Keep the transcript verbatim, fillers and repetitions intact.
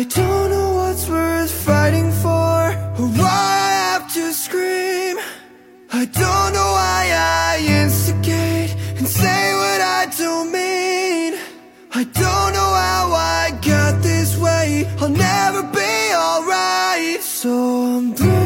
I don't know what's worth fighting for, or why I have to scream. I don't know why I instigate and say what I don't mean. I don't know how I got this way, I'll never be alright. So I'm breathing